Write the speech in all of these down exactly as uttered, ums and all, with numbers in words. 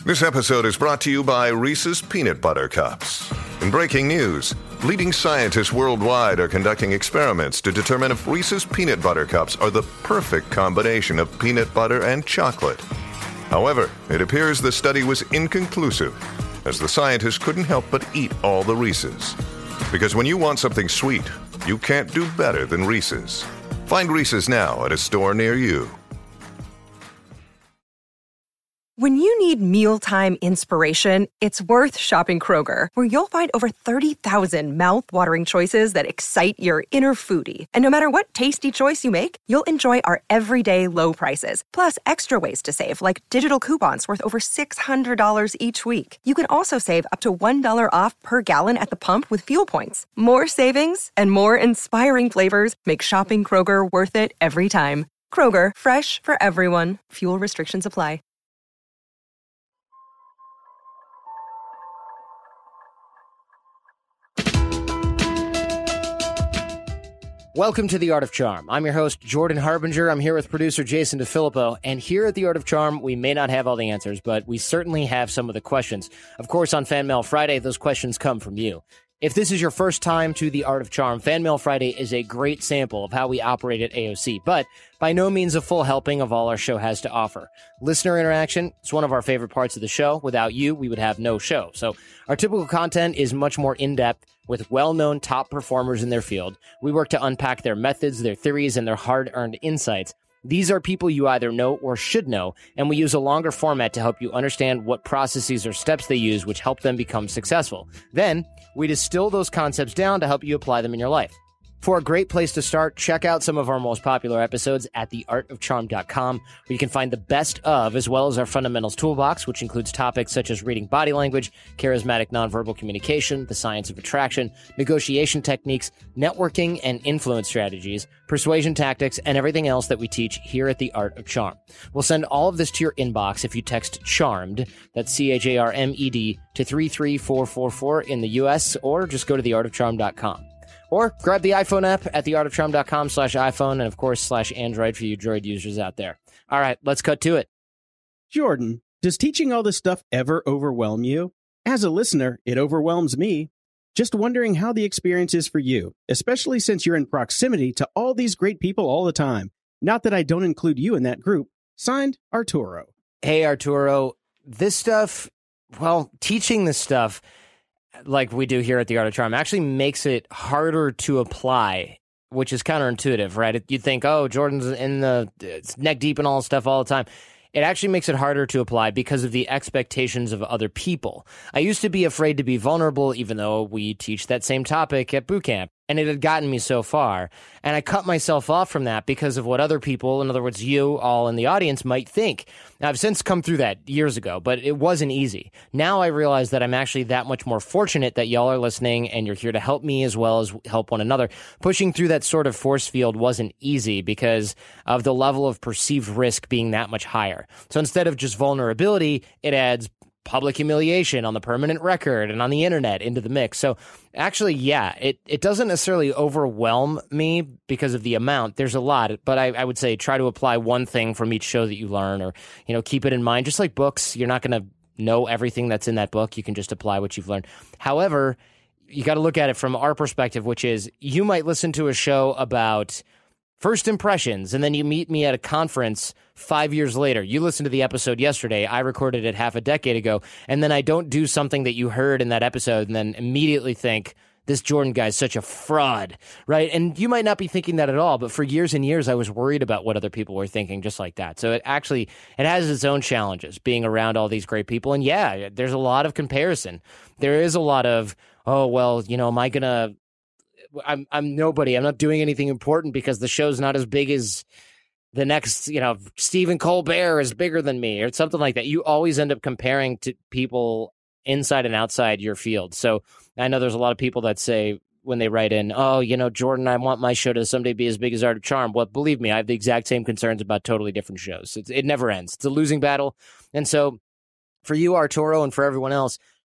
This episode is brought to you by Reese's Peanut Butter Cups. In breaking news, leading scientists worldwide are conducting experiments to determine if Reese's Peanut Butter Cups are the perfect combination of peanut butter and chocolate. However, it appears the study was inconclusive, as the scientists couldn't help but eat all the Reese's. Because when you want something sweet, you can't do better than Reese's. Find Reese's now at a store near you. When you need mealtime inspiration, it's worth shopping Kroger, where you'll find over thirty thousand mouth-watering choices that excite your inner foodie. And no matter what tasty choice you make, you'll enjoy our everyday low prices, plus extra ways to save, like digital coupons worth over six hundred dollars each week. You can also save up to one dollar off per gallon at the pump with fuel points. More savings and more inspiring flavors make shopping Kroger worth it every time. Kroger, fresh for everyone. Fuel restrictions apply. Welcome to The Art of Charm. I'm your host, Jordan Harbinger. I'm here with producer Jason DeFilippo. And here at The Art of Charm, we may not have all the answers, but we certainly have some of the questions. Of course, on Fan Mail Friday, those questions come from you. If this is your first time to The Art of Charm, Fan Mail Friday is a great sample of how we operate at A O C, but by no means a full helping of all our show has to offer. Listener interaction is one of our favorite parts of the show. Without you, we would have no show. So our typical content is much more in-depth with well-known top performers in their field. We work to unpack their methods, their theories, and their hard-earned insights. These are people you either know or should know, and we use a longer format to help you understand what processes or steps they use which help them become successful. Then, we distill those concepts down to help you apply them in your life. For a great place to start, check out some of our most popular episodes at the art of charm dot com, where you can find the best of, as well as our fundamentals toolbox, which includes topics such as reading body language, charismatic nonverbal communication, the science of attraction, negotiation techniques, networking and influence strategies, persuasion tactics, and everything else that we teach here at the Art of Charm. We'll send all of this to your inbox if you text CHARMED, that's C H A R M E D, to three three four four four in the U S, or just go to the art of charm dot com. Or grab the iPhone app at the art of charm dot com slash iPhone and, of course, slash Android for you Droid users out there. All right, let's cut to it. Jordan, does teaching all this stuff ever overwhelm you? As a listener, it overwhelms me. Just wondering how the experience is for you, especially since you're in proximity to all these great people all the time. Not that I don't include you in that group. Signed, Arturo. Hey, Arturo. This stuff, well, teaching this stuff, like we do here at the Art of Charm, actually makes it harder to apply, which is counterintuitive, right? You think, oh, Jordan's in the it's neck deep in all this stuff all the time. It actually makes it harder to apply because of the expectations of other people. I used to be afraid to be vulnerable, even though we teach that same topic at boot camp, and it had gotten me so far. And I cut myself off from that because of what other people, in other words, you all in the audience, might think. Now, I've since come through that years ago, but it wasn't easy. Now I realize that I'm actually that much more fortunate that y'all are listening and you're here to help me as well as help one another. Pushing through that sort of force field wasn't easy because of the level of perceived risk being that much higher. So instead of just vulnerability, it adds public humiliation on the permanent record and on the internet into the mix. So actually, yeah, it, it doesn't necessarily overwhelm me because of the amount. There's a lot, but I, I would say try to apply one thing from each show that you learn, or, you know, keep it in mind. Just like books, you're not going to know everything that's in that book. You can just apply what you've learned. However, you got to look at it from our perspective, which is you might listen to a show about first impressions, and then you meet me at a conference five years later. You listened to the episode yesterday. I recorded it half a decade ago, and then I don't do something that you heard in that episode and then immediately think, this Jordan guy's such a fraud, right? And you might not be thinking that at all, but for years and years, I was worried about what other people were thinking just like that. So it actually, it has its own challenges being around all these great people. And yeah, there's a lot of comparison. There is a lot of, oh, well, you know, am I going to, I'm I'm nobody. I'm not doing anything important because the show's not as big as the next, you know, Stephen Colbert is bigger than me or something like that. You always end up comparing to people inside and outside your field. So I know there's a lot of people that say when they write in, oh, you know, Jordan, I want my show to someday be as big as Art of Charm. Well, believe me, I have the exact same concerns about totally different shows. It's, it never ends. It's a losing battle. And so for you, Arturo, and for everyone else,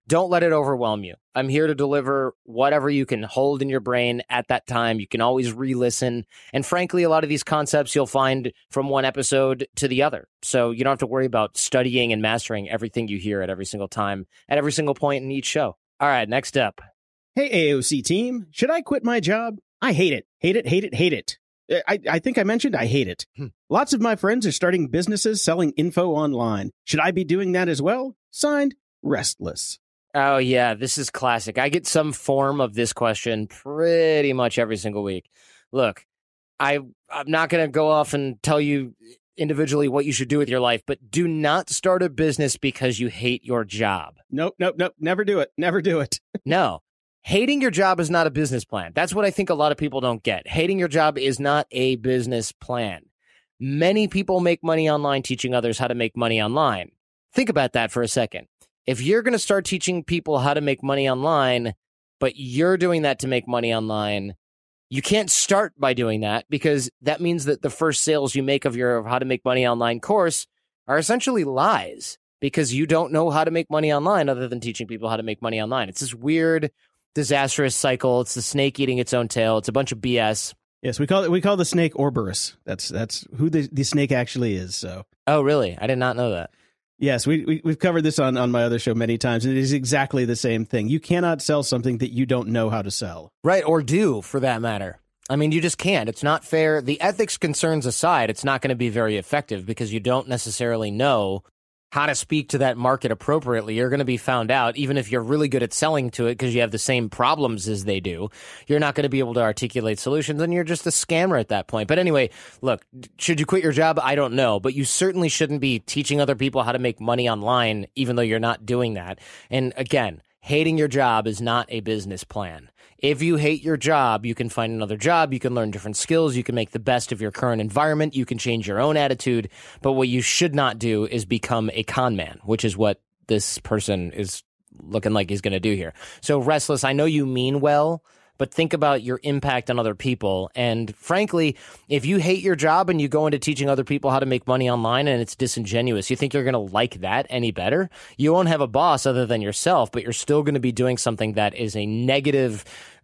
don't let it overwhelm you. I'm here to deliver whatever you can hold in your brain at that time. You can always re-listen. And frankly, a lot of these concepts you'll find from one episode to the other. So you don't have to worry about studying and mastering everything you hear at every single time, at every single point in each show. All right, next up. Hey, A O C team, should I quit my job? I hate it. Hate it, hate it, hate it. I, I think I mentioned I hate it. Hmm. Lots of my friends are starting businesses selling info online. Should I be doing that as well? Signed, Restless. Oh, yeah, this is classic. I get some form of this question pretty much every single week. Look, I, I'm not going to go off and tell you individually what you should do with your life, but do not start a business because you hate your job. Nope, nope, nope. Never do it. Never do it. No. Hating your job is not a business plan. That's what I think a lot of people don't get. Hating your job is not a business plan. Many people make money online teaching others how to make money online. Think about that for a second. If you're going to start teaching people how to make money online, but you're doing that to make money online, you can't start by doing that because that means that the first sales you make of your How to Make Money Online course are essentially lies because you don't know how to make money online other than teaching people how to make money online. It's this weird, disastrous cycle. It's the snake eating its own tail. It's a bunch of B S. Yes, we call it we call the snake Ouroboros. That's that's who the, the snake actually is. So. Oh, really? I did not know that. Yes, we, we, we've covered this on, on my other show many times, and it is exactly the same thing. You cannot sell something that you don't know how to sell. Right, or do, for that matter. I mean, you just can't. It's not fair. The ethics concerns aside, it's not going to be very effective because you don't necessarily know how to speak to that market appropriately. You're going to be found out, even if you're really good at selling to it because you have the same problems as they do. You're not going to be able to articulate solutions, and you're just a scammer at that point. But anyway, look, should you quit your job? I don't know, but you certainly shouldn't be teaching other people how to make money online, even though you're not doing that. And again, hating your job is not a business plan. If you hate your job, you can find another job, you can learn different skills, you can make the best of your current environment, you can change your own attitude, but what you should not do is become a con man, which is what this person is looking like he's going to do here. So, Restless, I know you mean well, but think about your impact on other people. And frankly, if you hate your job and you go into teaching other people how to make money online and it's disingenuous, you think you're going to like that any better? You won't have a boss other than yourself, but you're still going to be doing something that is a negative,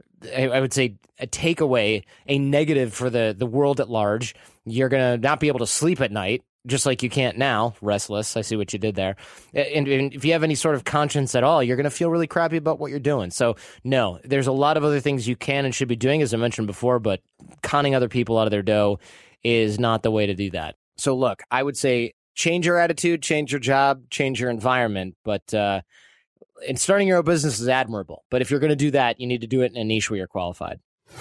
I would say a takeaway, a negative for the, the world at large. You're going to not be able to sleep at night, just like you can't now, Restless. I see what you did there. And, and if you have any sort of conscience at all, you're going to feel really crappy about what you're doing. So, no, there's a lot of other things you can and should be doing, as I mentioned before, but conning other people out of their dough is not the way to do that. So, look, I would say change your attitude, change your job, change your environment, but uh, and starting your own business is admirable. But if you're going to do that, you need to do it in a niche where you're qualified.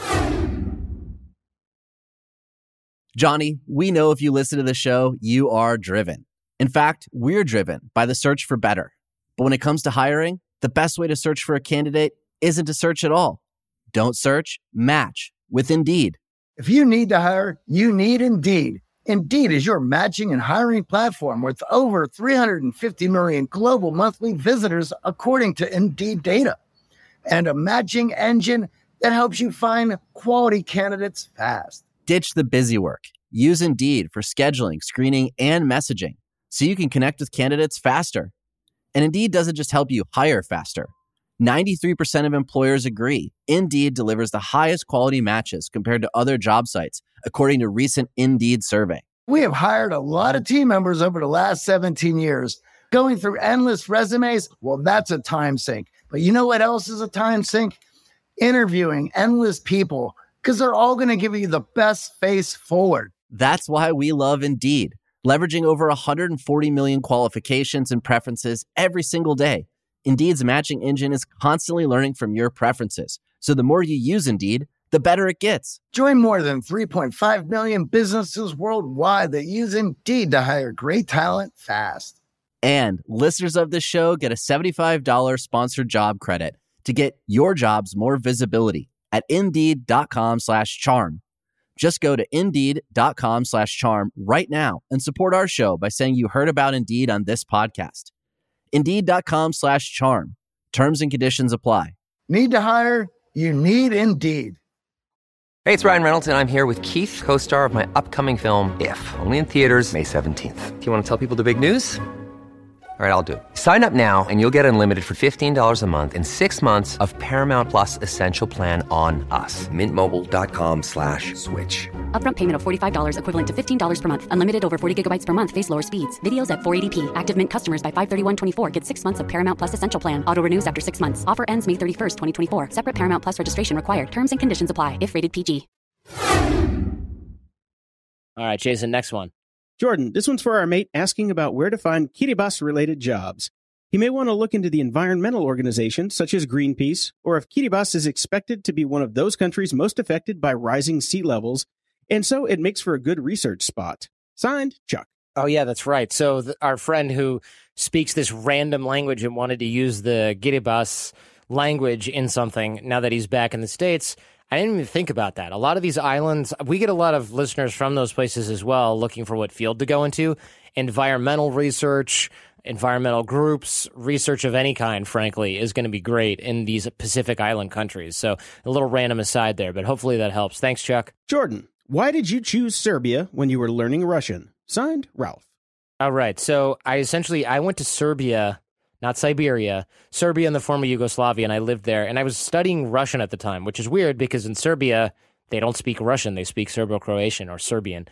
Johnny, we know if you listen to the show, you are driven. In fact, we're driven by the search for better. But when it comes to hiring, the best way to search for a candidate isn't to search at all. Don't search, match with Indeed. If you need to hire, you need Indeed. Indeed is your matching and hiring platform with over three hundred fifty million global monthly visitors, according to Indeed data, and a matching engine that helps you find quality candidates fast. Ditch the busy work. Use Indeed for scheduling, screening, and messaging so you can connect with candidates faster. And Indeed doesn't just help you hire faster. ninety-three percent of employers agree Indeed delivers the highest quality matches compared to other job sites, according to a recent Indeed survey. We have hired a lot of team members over the last seventeen years. Going through endless resumes, well, that's a time sink. But you know what else is a time sink? Interviewing endless people, because they're all going to give you the best face forward. That's why we love Indeed, leveraging over one hundred forty million qualifications and preferences every single day. Indeed's matching engine is constantly learning from your preferences. So the more you use Indeed, the better it gets. Join more than three point five million businesses worldwide that use Indeed to hire great talent fast. And listeners of this show get a seventy-five dollars sponsored job credit to get your jobs more visibility at Indeed.com slash charm. Just go to Indeed.com slash charm right now and support our show by saying you heard about Indeed on this podcast. Indeed.com slash charm. Terms and conditions apply. Need to hire? You need Indeed. Hey, it's Ryan Reynolds, and I'm here with Keith, co-star of my upcoming film, If, only in theaters May seventeenth. Do you want to tell people the big news? All right, I'll do it. Sign up now and you'll get unlimited for fifteen dollars a month and six months of Paramount Plus Essential Plan on us. Mint Mobile dot com slash switch. Upfront payment of forty-five dollars equivalent to fifteen dollars per month. Unlimited over forty gigabytes per month. Face lower speeds. Videos at four eighty p. Active Mint customers by five thirty-one twenty-four get six months of Paramount Plus Essential Plan. Auto renews after six months. Offer ends May thirty-first, twenty twenty-four. Separate Paramount Plus registration required. Terms and conditions apply if rated P G. All right, Jason, next one. Jordan, this one's for our mate asking about where to find Kiribati-related jobs. He may want to look into the environmental organizations such as Greenpeace, or if Kiribati is expected to be one of those countries most affected by rising sea levels, and so it makes for a good research spot. Signed, Chuck. Oh, yeah, that's right. So th- our friend who speaks this random language and wanted to use the Kiribati language in something, now that he's back in the States, I didn't even think about that. A lot of these islands, we get a lot of listeners from those places as well, looking for what field to go into. Environmental research, environmental groups, research of any kind, frankly, is going to be great in these Pacific Island countries. So a little random aside there, but hopefully that helps. Thanks, Chuck. Jordan, why did you choose Serbia when you were learning Russian? Signed, Ralph. All right. So I essentially, I went to Serbia, not Siberia, Serbia in the former Yugoslavia, and I lived there. And I was studying Russian at the time, which is weird because in Serbia, they don't speak Russian. They speak Serbo-Croatian or Serbian.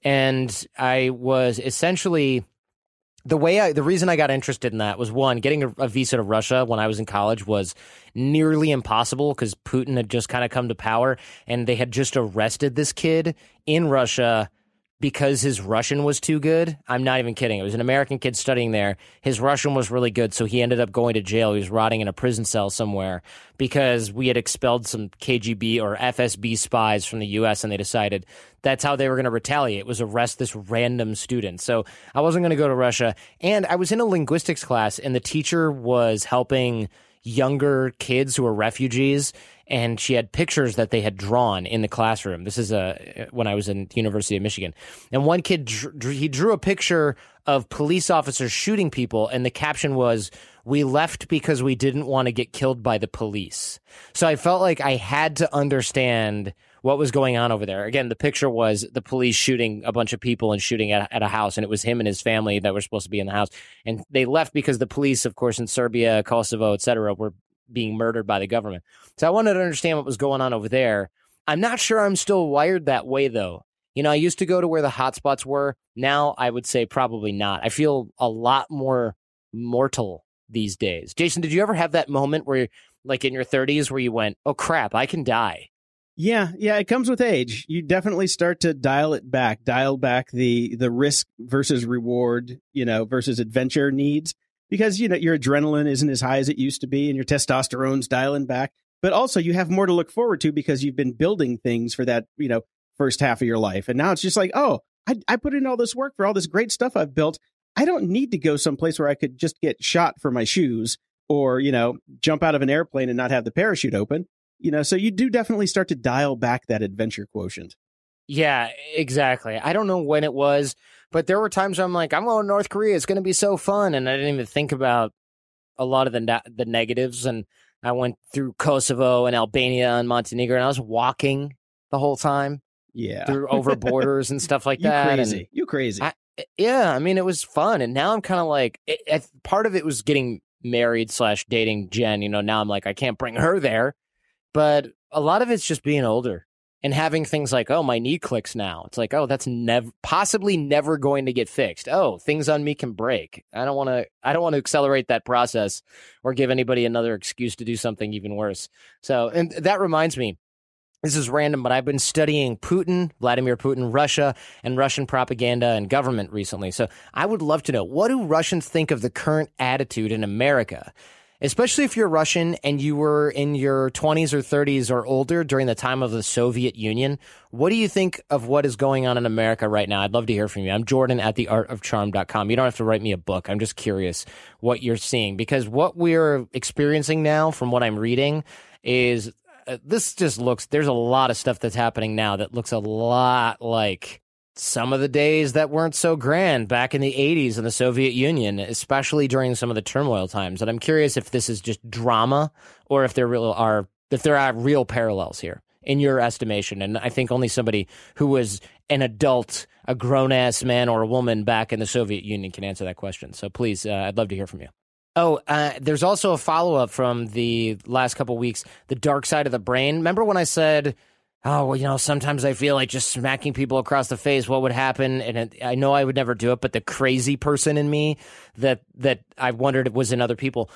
And I was essentially... The way I, the reason I got interested in that was, one, getting a, a visa to Russia when I was in college was nearly impossible because Putin had just kind of come to power and they had just arrested this kid in Russia because his Russian was too good. I'm not even kidding. It was an American kid studying there. His Russian was really good, so he ended up going to jail. He was rotting in a prison cell somewhere because we had expelled some K G B or F S B spies from the U S, and they decided that's how they were going to retaliate, was arrest this random student. So I wasn't going to go to Russia. And I was in a linguistics class, and the teacher was helping younger kids who were refugees, and she had pictures that they had drawn in the classroom. This is a, when I was in the University of Michigan. And one kid, drew, he drew a picture of police officers shooting people, and the caption was, "We left because we didn't want to get killed by the police." So I felt like I had to understand what was going on over there. Again, the picture was the police shooting a bunch of people and shooting at, at a house, and it was him and his family that were supposed to be in the house. And they left because the police, of course, in Serbia, Kosovo, et cetera, were being murdered by the government. So I wanted to understand what was going on over there. I'm not sure I'm still wired that way, though. You know, I used to go to where the hotspots were. Now I would say probably not. I feel a lot more mortal these days. Jason, did you ever have that moment where, like in your thirties, where you went, oh, crap, I can die? Yeah, yeah, it comes with age. You definitely start to dial it back, dial back the the risk versus reward, you know, versus adventure needs, because, you know, your adrenaline isn't as high as it used to be and your testosterone's dialing back. But also you have more to look forward to because you've been building things for that, you know, first half of your life. And now it's just like, oh, I, I put in all this work for all this great stuff I've built. I don't need to go someplace where I could just get shot for my shoes or, you know, jump out of an airplane and not have the parachute open. You know, so you do definitely start to dial back that adventure quotient. Yeah, exactly. I don't know when it was, but there were times where I'm like, I'm going to North Korea. It's going to be so fun. And I didn't even think about a lot of the na- the negatives. And I went through Kosovo and Albania and Montenegro, and I was walking the whole time. Yeah. Through over borders and stuff like you that. Crazy. And you crazy. I, yeah. I mean, it was fun. And now I'm kind of like, it, it, part of it was getting married slash dating Jen. You know, now I'm like, I can't bring her there. But a lot of it's just being older and having things like, oh, my knee clicks now. It's like, oh, that's never possibly never going to get fixed. Oh, things on me can break. I don't want to I don't want to accelerate that process or give anybody another excuse to do something even worse. So, and that reminds me, this is random, but I've been studying Putin, Vladimir Putin, Russia, and Russian propaganda and government recently. So I would love to know, what do Russians think of the current attitude in America? Especially if you're Russian and you were in your twenties or thirties or older during the time of the Soviet Union. What do you think of what is going on in America right now? I'd love to hear from you. I'm Jordan at the art of charm dot com. You don't have to write me a book. I'm just curious what you're seeing, because what we're experiencing now, from what I'm reading, is uh, this just looks, there's a lot of stuff that's happening now that looks a lot like some of the days that weren't so grand back in the eighties in the Soviet Union, especially during some of the turmoil times. And I'm curious if this is just drama or if there real are if there are real parallels here in your estimation? And I think only somebody who was an adult, a grown-ass man or a woman back in the Soviet Union can answer that question. So please, uh, I'd love to hear from you. Oh, uh, there's also a follow-up from the last couple of weeks, the dark side of the brain. Remember when I said, oh, well, you know, sometimes I feel like just smacking people across the face, what would happen? And it, I know I would never do it, but the crazy person in me that that I wondered was in other people.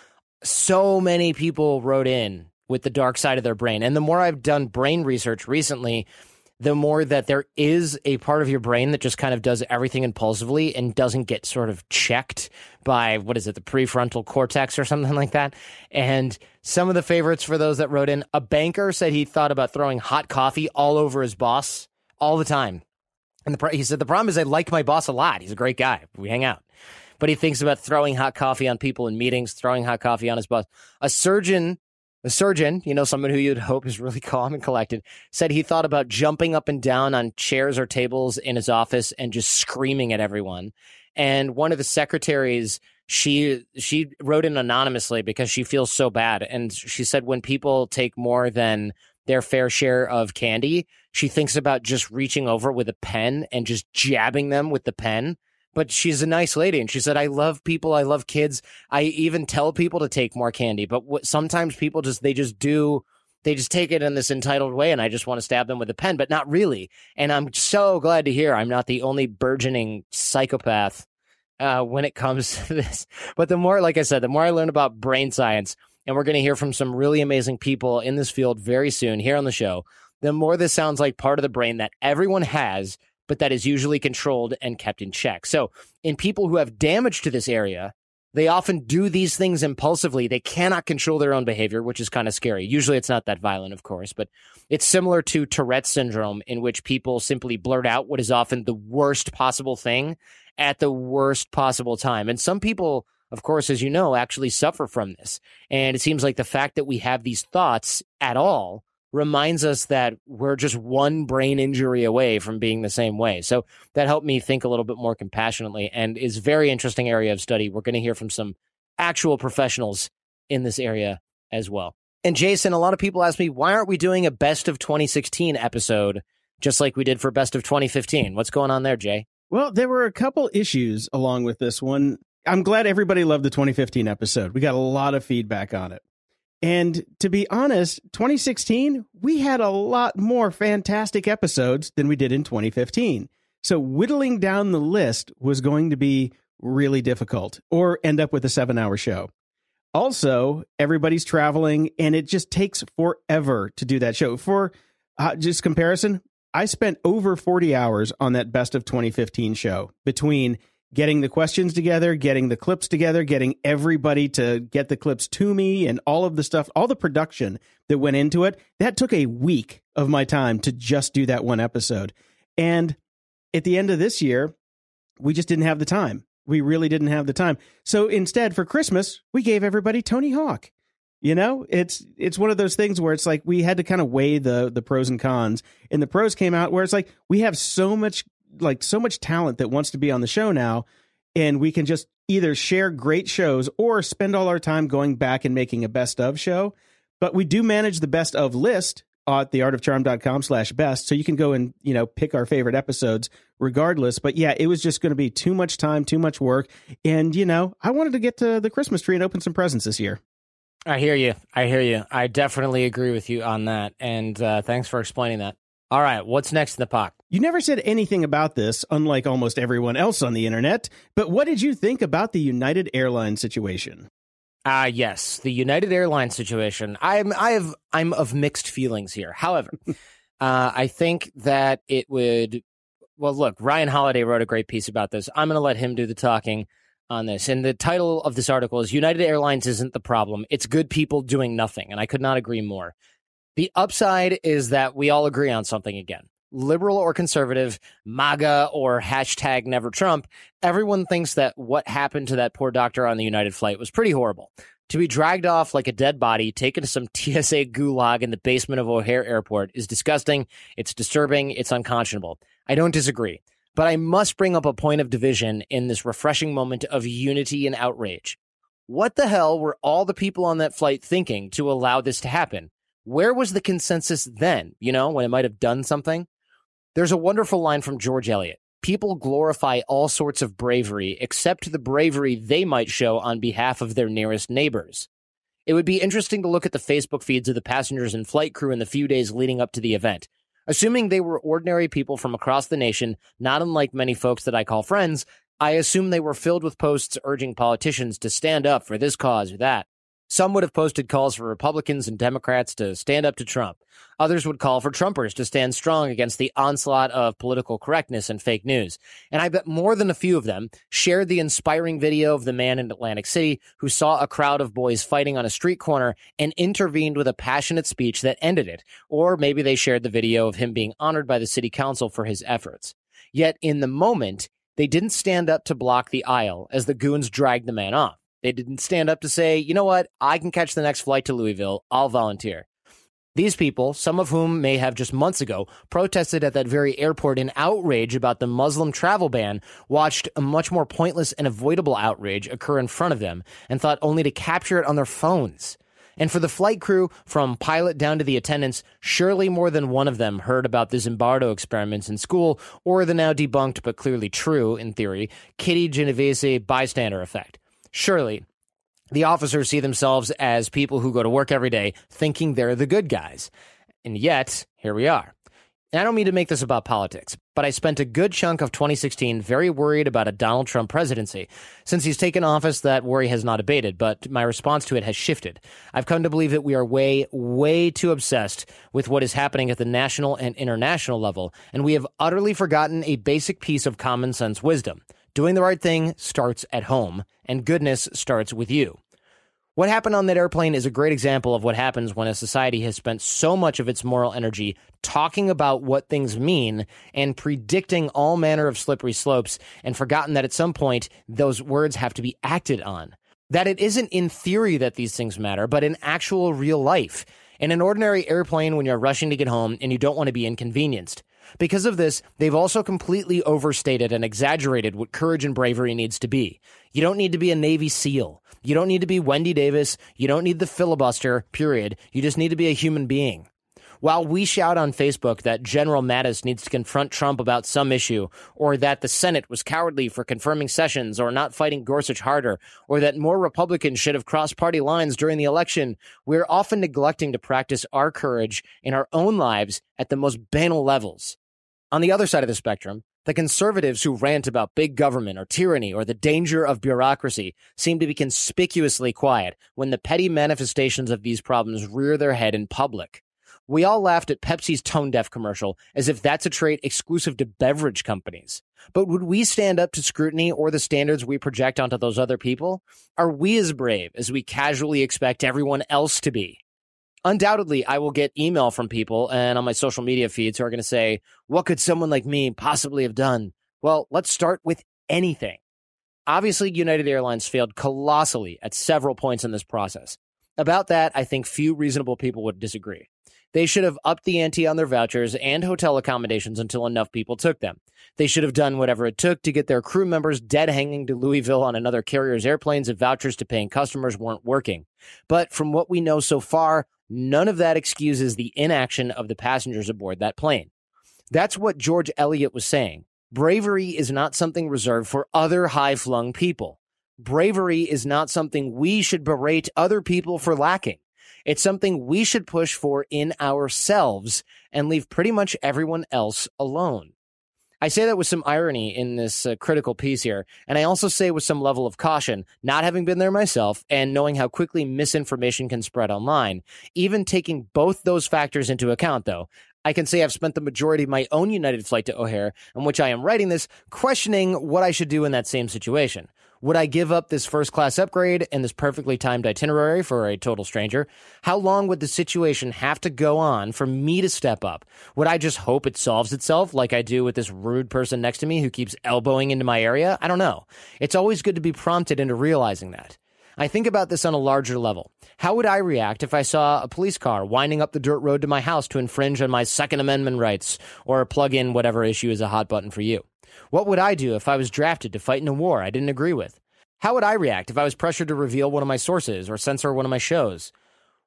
So many people wrote in with the dark side of their brain. And the more I've done brain research recently, the more that there is a part of your brain that just kind of does everything impulsively and doesn't get sort of checked by, what is it, the prefrontal cortex or something like that. And some of the favorites for those that wrote in, a banker said he thought about throwing hot coffee all over his boss all the time. And the, he said, the problem is I like my boss a lot. He's a great guy. We hang out. But he thinks about throwing hot coffee on people in meetings, throwing hot coffee on his boss. A surgeon The surgeon, you know, someone who you'd hope is really calm and collected, said he thought about jumping up and down on chairs or tables in his office and just screaming at everyone. And one of the secretaries, she she wrote in anonymously because she feels so bad. And she said when people take more than their fair share of candy, she thinks about just reaching over with a pen and just jabbing them with the pen. But she's a nice lady, and she said, I love people, I love kids. I even tell people to take more candy, but what, sometimes people just, they just do, they just take it in this entitled way, and I just want to stab them with a pen, but not really. And I'm so glad to hear I'm not the only burgeoning psychopath uh, when it comes to this. But the more, like I said, the more I learn about brain science, and we're going to hear from some really amazing people in this field very soon here on the show, the more this sounds like part of the brain that everyone has, but that is usually controlled and kept in check. So in people who have damage to this area, they often do these things impulsively. They cannot control their own behavior, which is kind of scary. Usually it's not that violent, of course, but it's similar to Tourette's syndrome, in which people simply blurt out what is often the worst possible thing at the worst possible time. And some people, of course, as you know, actually suffer from this. And it seems like the fact that we have these thoughts at all reminds us that we're just one brain injury away from being the same way. So that helped me think a little bit more compassionately, and is a very interesting area of study. We're going to hear from some actual professionals in this area as well. And Jason, a lot of people ask me, why aren't we doing a best of twenty sixteen episode just like we did for best of twenty fifteen? What's going on there, Jay? Well, there were a couple issues along with this one. I'm glad everybody loved the twenty fifteen episode. We got a lot of feedback on it. And to be honest, twenty sixteen, we had a lot more fantastic episodes than we did in twenty fifteen. So whittling down the list was going to be really difficult, or end up with a seven-hour show. Also, everybody's traveling, and it just takes forever to do that show. For uh, just comparison, I spent over forty hours on that Best of twenty fifteen show, between getting the questions together, getting the clips together, getting everybody to get the clips to me, and all of the stuff, all the production that went into it. That took a week of my time to just do that one episode. And at the end of this year, we just didn't have the time. We really didn't have the time. So instead, for Christmas, we gave everybody Tony Hawk. You know, it's it's one of those things where it's like we had to kind of weigh the the pros and cons. And the pros came out where it's like we have so much like so much talent that wants to be on the show now, and we can just either share great shows or spend all our time going back and making a best of show. But we do manage the best of list at theartofcharm.com slash best. So you can go and, you know, pick our favorite episodes regardless. But yeah, it was just going to be too much time, too much work. And, you know, I wanted to get to the Christmas tree and open some presents this year. I hear you. I hear you. I definitely agree with you on that. And uh, thanks for explaining that. All right, what's next in the pot? You never said anything about this, unlike almost everyone else on the internet, but what did you think about the United Airlines situation? Ah, uh, yes, the United Airlines situation. I'm, I have, I'm of mixed feelings here. However, uh, I think that it would. Well, look, Ryan Holiday wrote a great piece about this. I'm going to let him do the talking on this. And the title of this article is "United Airlines Isn't the Problem; It's Good People Doing Nothing." And I could not agree more. The upside is that we all agree on something again. Liberal or conservative, MAGA or hashtag never Trump, everyone thinks that what happened to that poor doctor on the United flight was pretty horrible. To be dragged off like a dead body, taken to some T S A gulag in the basement of O'Hare Airport is disgusting, it's disturbing, it's unconscionable. I don't disagree, but I must bring up a point of division in this refreshing moment of unity and outrage. What the hell were all the people on that flight thinking to allow this to happen? Where was the consensus then, you know, when it might have done something? There's a wonderful line from George Eliot. People glorify all sorts of bravery except the bravery they might show on behalf of their nearest neighbors. It would be interesting to look at the Facebook feeds of the passengers and flight crew in the few days leading up to the event. Assuming they were ordinary people from across the nation, not unlike many folks that I call friends, I assume they were filled with posts urging politicians to stand up for this cause or that. Some would have posted calls for Republicans and Democrats to stand up to Trump. Others would call for Trumpers to stand strong against the onslaught of political correctness and fake news. And I bet more than a few of them shared the inspiring video of the man in Atlantic City who saw a crowd of boys fighting on a street corner and intervened with a passionate speech that ended it. Or maybe they shared the video of him being honored by the city council for his efforts. Yet in the moment, they didn't stand up to block the aisle as the goons dragged the man off. They didn't stand up to say, you know what, I can catch the next flight to Louisville. I'll volunteer. These people, some of whom may have just months ago protested at that very airport in outrage about the Muslim travel ban, watched a much more pointless and avoidable outrage occur in front of them and thought only to capture it on their phones. And for the flight crew, from pilot down to the attendants, surely more than one of them heard about the Zimbardo experiments in school or the now debunked but clearly true, in theory, Kitty Genovese bystander effect. Surely, the officers see themselves as people who go to work every day thinking they're the good guys. And yet, here we are. And I don't mean to make this about politics, but I spent a good chunk of twenty sixteen very worried about a Donald Trump presidency. Since he's taken office, that worry has not abated, but my response to it has shifted. I've come to believe that we are way, way too obsessed with what is happening at the national and international level, and we have utterly forgotten a basic piece of common sense wisdom. Doing the right thing starts at home, and goodness starts with you. What happened on that airplane is a great example of what happens when a society has spent so much of its moral energy talking about what things mean and predicting all manner of slippery slopes and forgotten that at some point those words have to be acted on. That it isn't in theory that these things matter, but in actual real life. In an ordinary airplane when you're rushing to get home and you don't want to be inconvenienced. Because of this, they've also completely overstated and exaggerated what courage and bravery needs to be. You don't need to be a Navy SEAL. You don't need to be Wendy Davis. You don't need the filibuster, period. You just need to be a human being. While we shout on Facebook that General Mattis needs to confront Trump about some issue, or that the Senate was cowardly for confirming Sessions or not fighting Gorsuch harder, or that more Republicans should have crossed party lines during the election, we're often neglecting to practice our courage in our own lives at the most banal levels. On the other side of the spectrum, the conservatives who rant about big government or tyranny or the danger of bureaucracy seem to be conspicuously quiet when the petty manifestations of these problems rear their head in public. We all laughed at Pepsi's tone-deaf commercial as if that's a trait exclusive to beverage companies. But would we stand up to scrutiny or the standards we project onto those other people? Are we as brave as we casually expect everyone else to be? Undoubtedly, I will get email from people and on my social media feeds who are going to say, what could someone like me possibly have done? Well, let's start with anything. Obviously, United Airlines failed colossally at several points in this process. About that, I think few reasonable people would disagree. They should have upped the ante on their vouchers and hotel accommodations until enough people took them. They should have done whatever it took to get their crew members dead hanging to Louisville on another carrier's airplanes if vouchers to paying customers weren't working. But from what we know so far, none of that excuses the inaction of the passengers aboard that plane. That's what George Eliot was saying. Bravery is not something reserved for other high-flung people. Bravery is not something we should berate other people for lacking. It's something we should push for in ourselves and leave pretty much everyone else alone. I say that with some irony in this uh, critical piece here, and I also say with some level of caution, not having been there myself and knowing how quickly misinformation can spread online. Even taking both those factors into account, though, I can say I've spent the majority of my own United flight to O'Hare, in which I am writing this, questioning what I should do in that same situation. Would I give up this first-class upgrade and this perfectly timed itinerary for a total stranger? How long would the situation have to go on for me to step up? Would I just hope it solves itself like I do with this rude person next to me who keeps elbowing into my area? I don't know. It's always good to be prompted into realizing that. I think about this on a larger level. How would I react if I saw a police car winding up the dirt road to my house to infringe on my Second Amendment rights or plug in whatever issue is a hot button for you? What would I do if I was drafted to fight in a war I didn't agree with? How would I react if I was pressured to reveal one of my sources or censor one of my shows?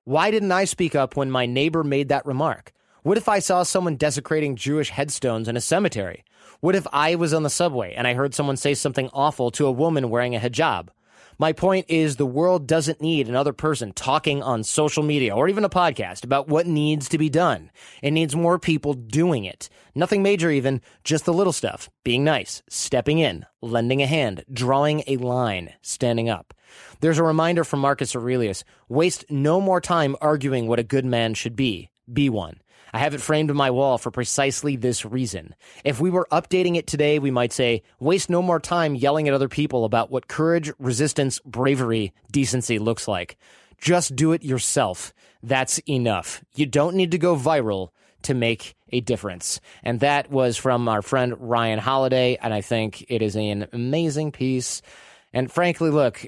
Why didn't I speak up when my neighbor made that remark? What if I saw someone desecrating Jewish headstones in a cemetery? What if I was on the subway and I heard someone say something awful to a woman wearing a hijab? My point is the world doesn't need another person talking on social media or even a podcast about what needs to be done. It needs more people doing it. Nothing major even, just the little stuff. Being nice, stepping in, lending a hand, drawing a line, standing up. There's a reminder from Marcus Aurelius, waste no more time arguing what a good man should be. Be one. I have it framed on my wall for precisely this reason. If we were updating it today, we might say, waste no more time yelling at other people about what courage, resistance, bravery, decency looks like. Just do it yourself. That's enough. You don't need to go viral to make a difference. And that was from our friend Ryan Holiday, and I think it is an amazing piece. And frankly, look,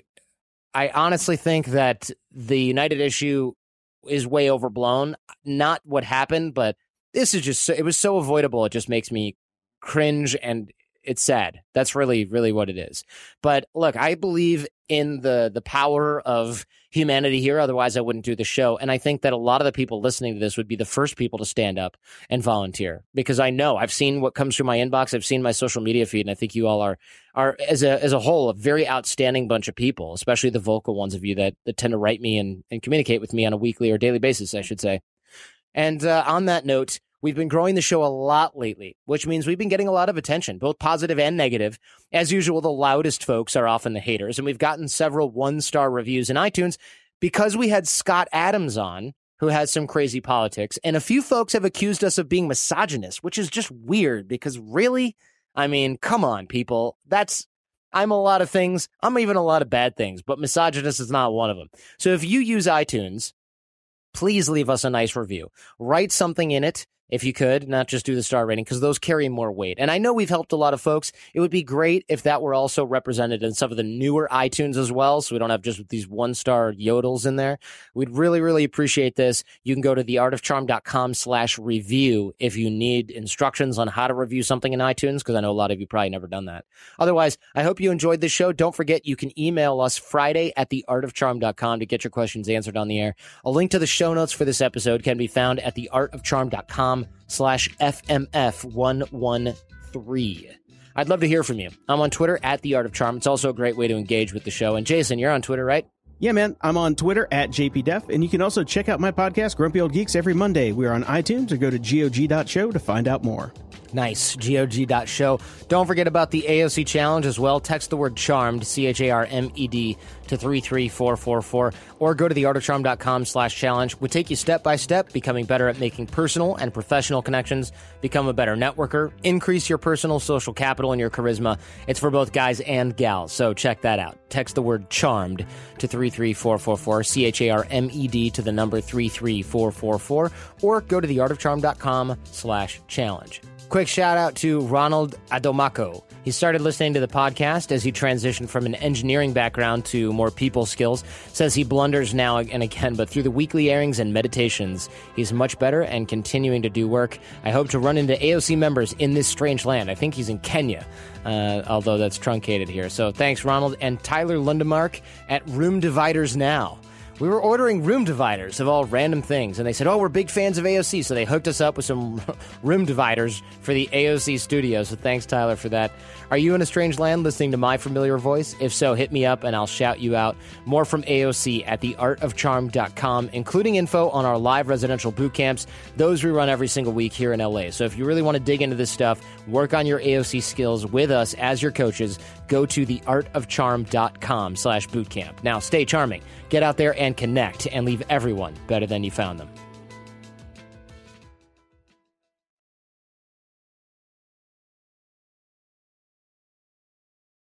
I honestly think that the United issue is way overblown. Not what happened, but this is just, so, it was so avoidable. It just makes me cringe and it's sad. That's really, really what it is. But look, I believe in the the power of humanity here. Otherwise, I wouldn't do the show. And I think that a lot of the people listening to this would be the first people to stand up and volunteer, because I know I've seen what comes through my inbox. I've seen my social media feed. And I think you all are, are as a as a whole, a very outstanding bunch of people, especially the vocal ones of you that, that tend to write me and, and communicate with me on a weekly or daily basis, I should say. And uh, on that note, we've been growing the show a lot lately, which means we've been getting a lot of attention, both positive and negative. As usual, the loudest folks are often the haters, and we've gotten several one-star reviews in iTunes because we had Scott Adams on, who has some crazy politics, and a few folks have accused us of being misogynist, which is just weird because really, I mean, come on, people. That's, I'm a lot of things. I'm even a lot of bad things, but misogynist is not one of them. So if you use iTunes, please leave us a nice review. Write something in it, if you could, not just do the star rating, because those carry more weight. And I know we've helped a lot of folks. It would be great if that were also represented in some of the newer iTunes as well, so we don't have just these one-star yodels in there. We'd really, really appreciate this. You can go to theartofcharm.com slash review if you need instructions on how to review something in iTunes, because I know a lot of you probably never done that. Otherwise, I hope you enjoyed this show. Don't forget, you can email us Friday at theartofcharm dot com to get your questions answered on the air. A link to the show notes for this episode can be found at theartofcharm.com slash FMF one one three. I'd love to hear from you. I'm on Twitter at The Art of Charm. It's also a great way to engage with the show. And Jason, you're on Twitter, right? Yeah, man. I'm on Twitter at J P Def, and you can also check out my podcast, Grumpy Old Geeks, every Monday. We are on iTunes, or go to G O G dot show to find out more. Nice. G O G dot show. Don't forget about the A O C Challenge as well. Text the word CHARMED, C H A R M E D, to three three four four four, or go to theartofcharm.com slash challenge. We take you step by step, becoming better at making personal and professional connections, become a better networker, increase your personal social capital and your charisma. It's for both guys and gals, so check that out. Text the word CHARMED to three three four four four, C H A R M E D, to the number three three four four four, or go to theartofcharm.com slash challenge. Quick shout out to Ronald Adomako. He started listening to the podcast as he transitioned from an engineering background to more people skills. Says he blunders now and again, but through the weekly airings and meditations, he's much better and continuing to do work. I hope to run into A O C members in this strange land. I think he's in Kenya, uh, although that's truncated here. So thanks, Ronald. And Tyler Lundemark at Room Dividers Now. We were ordering room dividers of all random things, and they said, oh, we're big fans of A O C, so they hooked us up with some room dividers for the A O C studio, so thanks, Tyler, for that. Are you in a strange land listening to my familiar voice? If so, hit me up, and I'll shout you out. More from A O C at the art of charm dot com, including info on our live residential boot camps. Those we run every single week here in L A, so if you really want to dig into this stuff, work on your A O C skills with us as your coaches, go to theartofcharm.com slash bootcamp. Now, stay charming. Get out there and connect and leave everyone better than you found them.